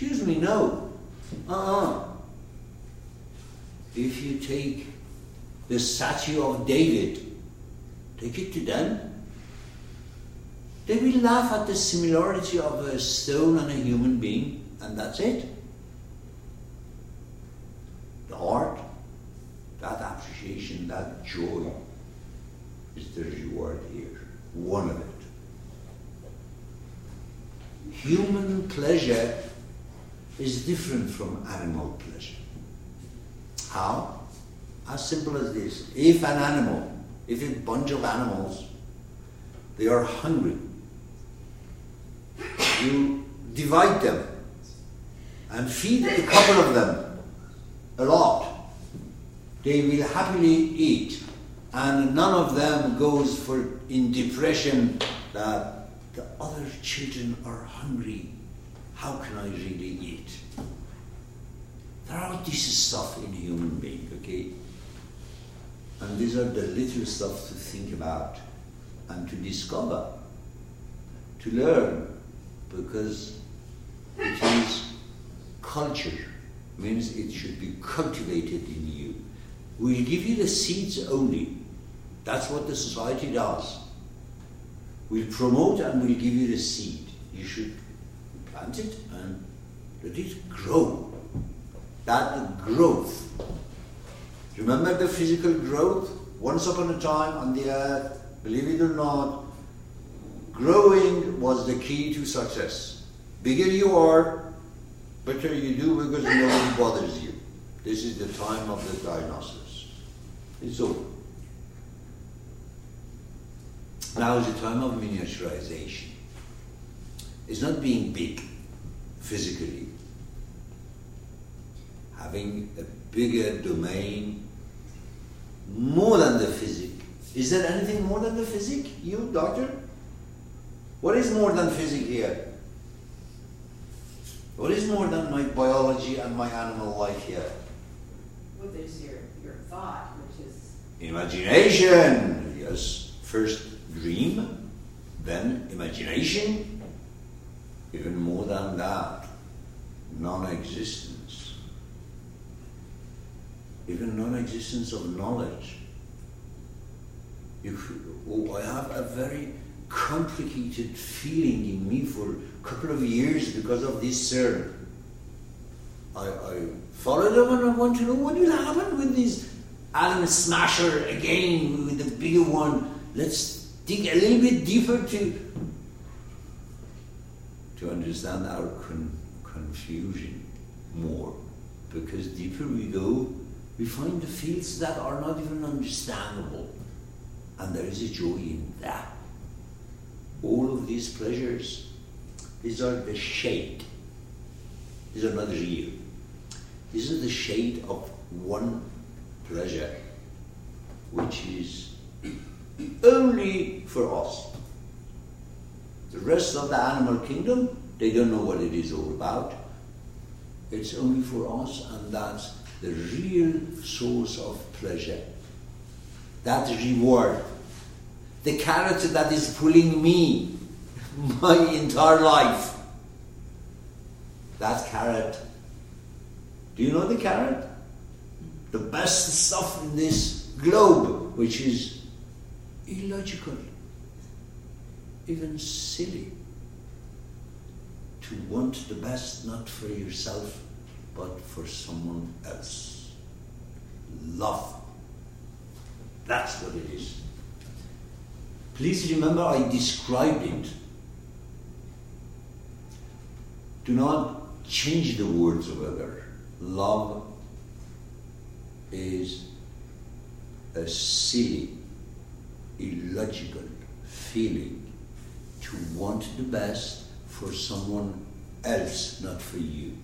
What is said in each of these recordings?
Excuse me, no. If you take the statue of David, take it to them, they will laugh at the similarity of a stone and a human being, and that's it. The heart, that appreciation, that joy is the reward here, one of it. Human pleasure is different from animal pleasure. How? As simple as this. If a bunch of animals, they are hungry, you divide them and feed a couple of them a lot, they will happily eat, and none of them goes in depression that the other children are hungry. How can I really eat? There are this stuff in a human being, okay? And these are the little stuff to think about and to discover, to learn, because it is culture, means it should be cultivated in you. We'll give you the seeds only. That's what the society does. We'll promote and we'll give you the seed. You should plant it and let it grow. That growth. Remember the physical growth? Once upon a time on the earth, believe it or not, growing was the key to success. Bigger you are, better you do because nobody bothers you. This is the time of the diagnosis. It's over. Now is the time of miniaturization. It's not being big physically. Having a bigger domain, more than the physic. Is there anything more than the physic? You, doctor? What is more than physic here? What is more than my biology and my animal life here? Well, there's your thought, which is... Imagination, yes. First dream, then imagination. Even more than that, non-existence. Even non-existence of knowledge. I have a very complicated feeling in me for a couple of years because of this CERN. I followed them and I want to know what will happen with this atom smasher again, with the bigger one. Let's dig a little bit deeper to understand our confusion more. Because deeper we go, we find the fields that are not even understandable. And there is a joy in that. All of these pleasures, these are the shade. These are not real. These are the shade of one pleasure, which is only for us. The rest of the animal kingdom, they don't know what it is all about. It's only for us, and that's the real source of pleasure. That reward. The carrot that is pulling me my entire life. That carrot. Do you know the carrot? The best stuff in this globe, which is illogical, even silly. To want the best not for yourself, but for someone else. Love. That's what it is. Please remember I described it. Do not change the words over there. Love is a silly, illogical feeling to want the best for someone else, not for you.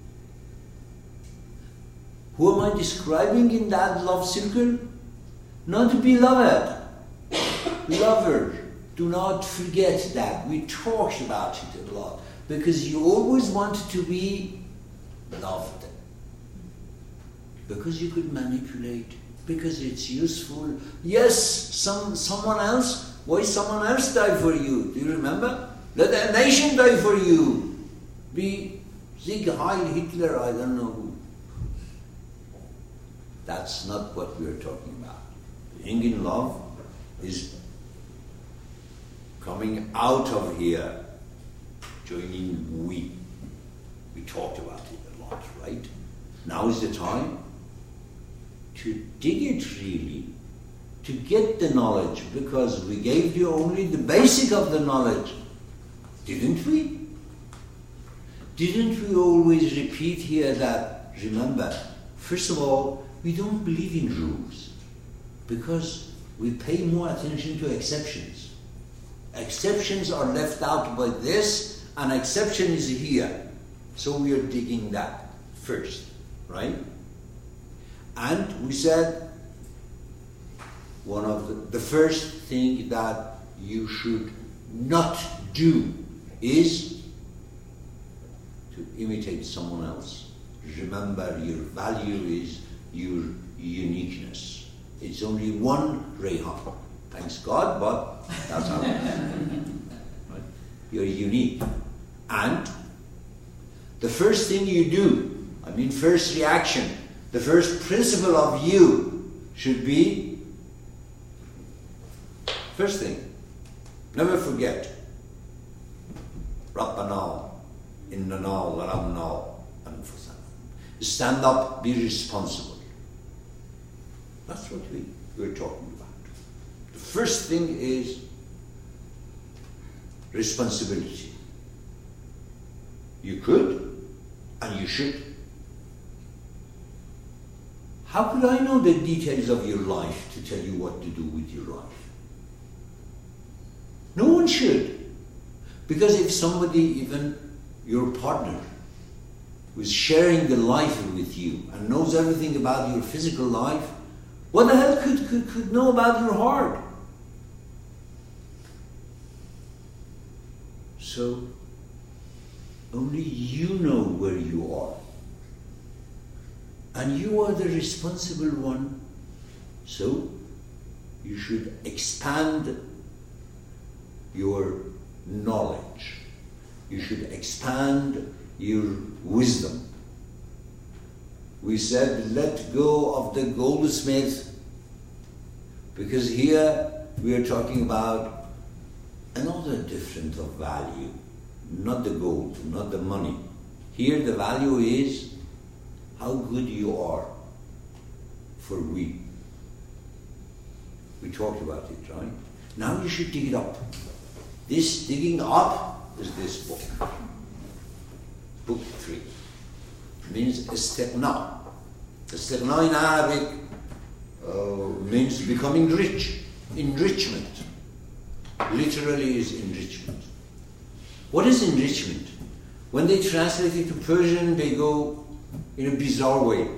Who am I describing in that love circle? Not to be loved. Lover. Do not forget that. We talked about it a lot. Because you always wanted to be loved. Because you could manipulate. Because it's useful. Yes, someone else. Why someone else die for you? Do you remember? Let a nation die for you. Be Sieg Heil Hitler, I don't know who. That's not what we're talking about. The thing in love is coming out of here, joining we. We talked about it a lot, right? Now is the time to dig it really, to get the knowledge, because we gave you only the basic of the knowledge, didn't we? Didn't we always repeat here that, remember, first of all, we don't believe in rules, because we pay more attention to exceptions. Exceptions are left out by this, and exception is here. So we are digging that first, right? And we said one of the first thing that you should not do is to imitate someone else. Remember, your value is your uniqueness. It's only one Rehan. Thanks God, but that's how it is. Right? You're unique. And the first thing you do, first reaction, the first principle of you should be, first thing, never forget, Rabbana, Innana, Laramna, Anfusana. Stand up, be responsible. That's what we're talking about. The first thing is responsibility. You could, and you should. How could I know the details of your life to tell you what to do with your life? No one should. Because if somebody, even your partner, who is sharing the life with you and knows everything about your physical life, what the hell could know about your heart? So, only you know where you are. And you are the responsible one. So, you should expand your knowledge. You should expand your wisdom. We said, let go of the goldsmith, because here we are talking about another difference of value. Not the gold, not the money. Here the value is how good you are for we. We talked about it, right? Now you should dig it up. This digging up is this book. Book 3. Means istighna. Istighna in Arabic means becoming rich. Enrichment. Literally is enrichment. What is enrichment? When they translate it to Persian, they go in a bizarre way.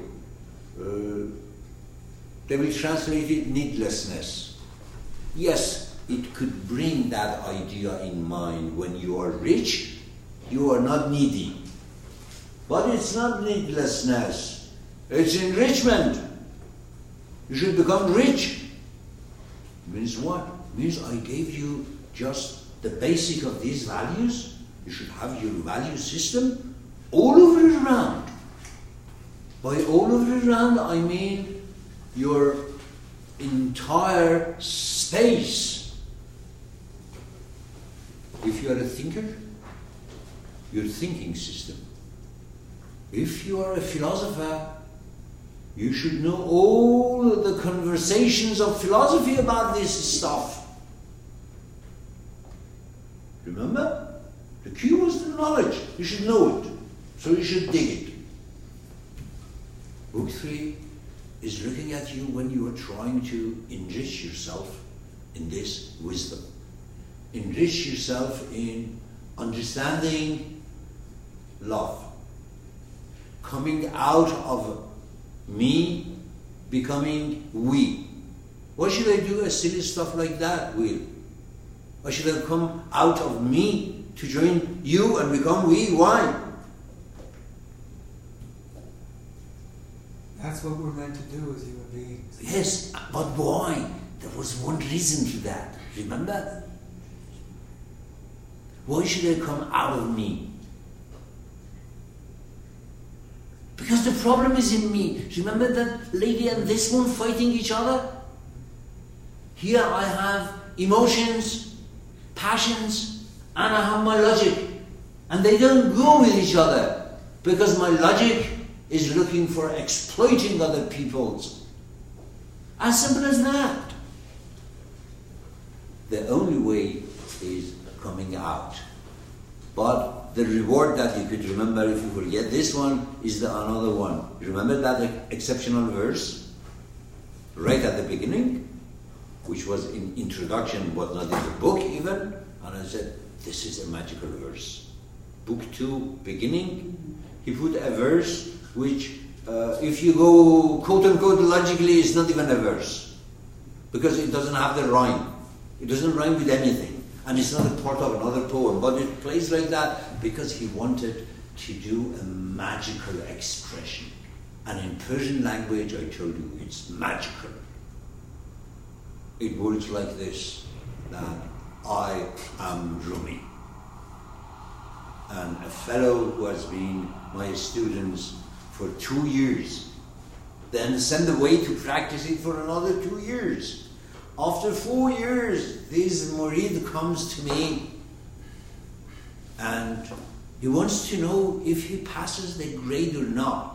They will translate it needlessness. Yes, it could bring that idea in mind. When you are rich, you are not needy. But it's not needlessness. It's enrichment. You should become rich. Means what? Means I gave you just the basic of these values. You should have your value system all over around. By all over around, I mean your entire space. If you are a thinker, your thinking system. If you are a philosopher, you should know all the conversations of philosophy about this stuff. Remember? The key was the knowledge. You should know it. So you should dig it. Book 3 is looking at you when you are trying to enrich yourself in this wisdom. Enrich yourself in understanding love. Coming out of me, becoming we. Why should I do a silly stuff like that, Will? Why should I come out of me to join you and become we? Why? That's what we're meant to do as human beings. Yes, but why? There was one reason to that. Remember? Why should I come out of me? Because the problem is in me. Remember that lady and this one fighting each other? Here I have emotions, passions, and I have my logic. And they don't go with each other. Because my logic is looking for exploiting other people's. As simple as that. The only way is coming out. But the reward that you could remember if you forget this one is another one. Remember that exceptional verse? Right at the beginning? Which was in introduction, was not in the book even. And I said, this is a magical verse. Book 2, beginning, he put a verse which, if you go quote-unquote logically, is not even a verse. Because it doesn't have the rhyme. It doesn't rhyme with anything. And it's not a part of another poem. But it plays like that because he wanted to do a magical expression. And in Persian language, I told you, it's magical. It works like this, that I am Rumi. And a fellow who has been my students for 2 years, then sent away to practice it for another 2 years. After 4 years, this murid comes to me and he wants to know if he passes the grade or not.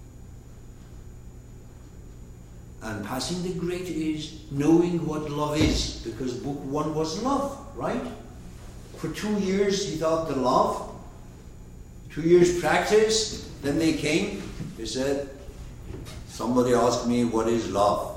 And passing the grade is knowing what love is, because book 1 was love, right? For 2 years he thought the love. 2 years practice, then they came, they said, somebody asked me what is love.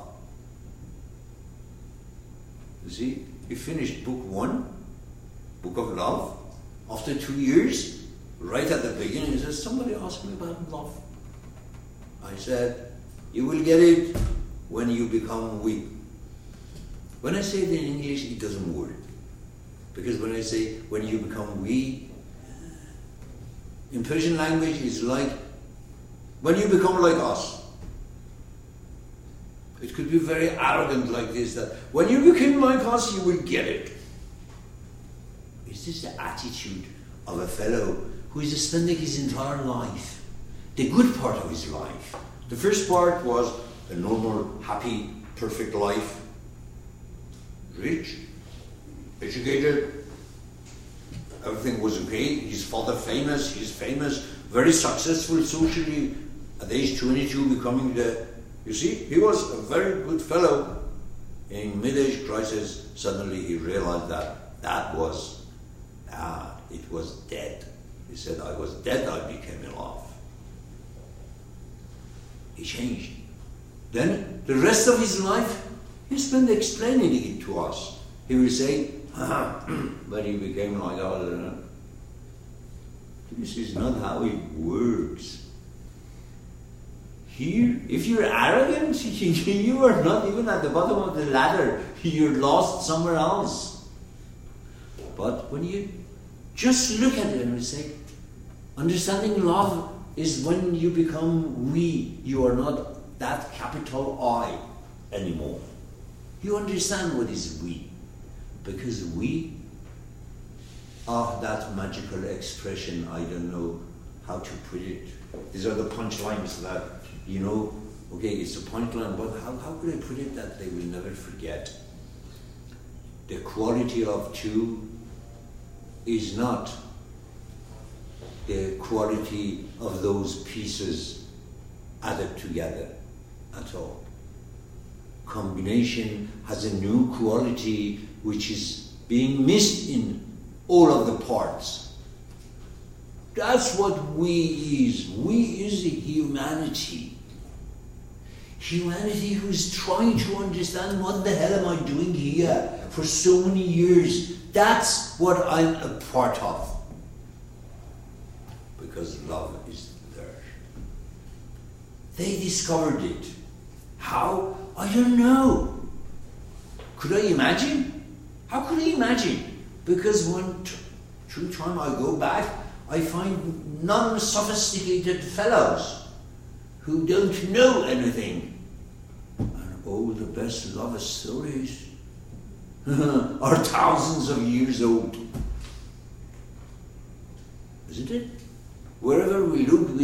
You see, he finished book 1, book of love. After 2 years, right at the beginning, he says, somebody asked me about love. I said, you will get it when you become we. When I say it in English, it doesn't work. Because when I say, when you become we, in Persian language, it's like, when you become like us. It could be very arrogant like this, that when you become like us, you will get it. Is this the attitude of a fellow who is spending his entire life, the good part of his life? The first part was a normal, happy, perfect life. Rich, educated, everything was okay. His father famous, he's famous, very successful socially. At age 22 becoming the, you see, he was a very good fellow. In mid-age crisis, suddenly he realized that that was bad. It was dead. He said, I was dead, I became alive. He changed. Then the rest of his life, he spent explaining it to us. He will say, but he became like that. This is not how it works. Here, if you're arrogant, you are not even at the bottom of the ladder. You're lost somewhere else. But when you just look at it and say, understanding love is when you become we. You are not that capital I anymore. You understand what is we. Because we are that magical expression, I don't know how to put it. These are the punchlines that, you know, okay, it's a punchline, but how could I put it that they will never forget? The quality of two is not the quality of those pieces added together at all. Combination has a new quality which is being missed in all of the parts. That's what we is. We is humanity. Humanity who is trying to understand what the hell am I doing here for so many years. That's what I'm a part of. Because love is there. They discovered it. How? I don't know. Could I imagine? How could I imagine? Because through time I go back, I find non-sophisticated fellows who don't know anything. And all the best love stories are thousands of years old. Isn't it? Wherever we look, we